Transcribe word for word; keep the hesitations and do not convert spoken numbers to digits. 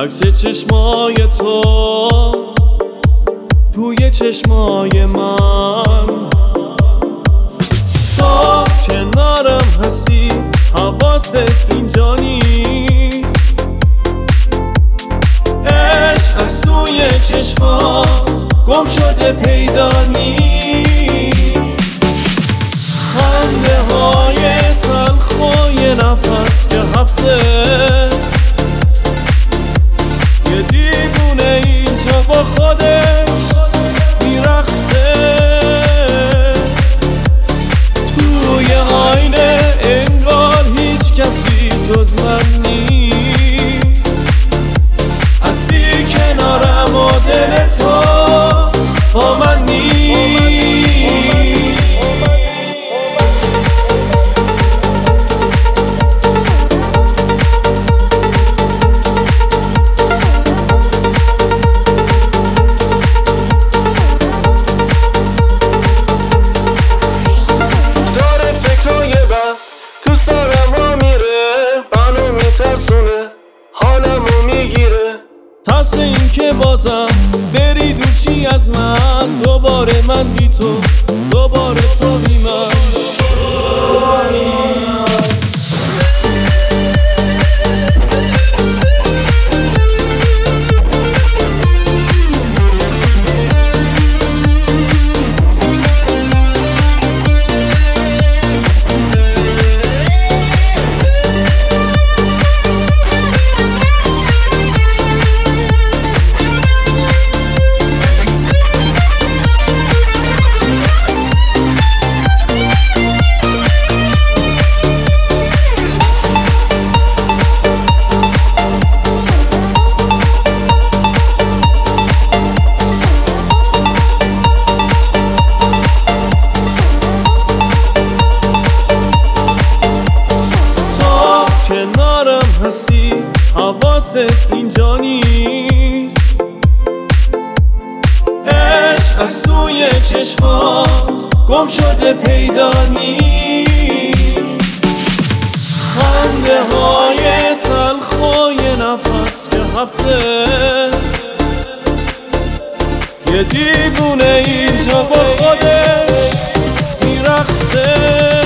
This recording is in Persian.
عکس چشمای تو توی چشمای من، تو کنارم هستی حواست اینجا نیست، عشق از توی چشمات گم شده پیدا نیست، خنده های تلخای نفس که حبسه، یه دیوونه اینجا با خودش میرقصه، توی آینه انگار هیچ کسی جز من نیست، هستی کنارم و دل تو با من نیست. ترس این که بازم بری دوشی از من، دوباره من بی تو، دوباره تو بی من. کنارم هستی حواست اینجا نیست، عشق از توی چشمات گم شده پیدا نیست، خنده های تلخای نفس که حبسه، یه دیوونه اینجا با خودش میرقصه.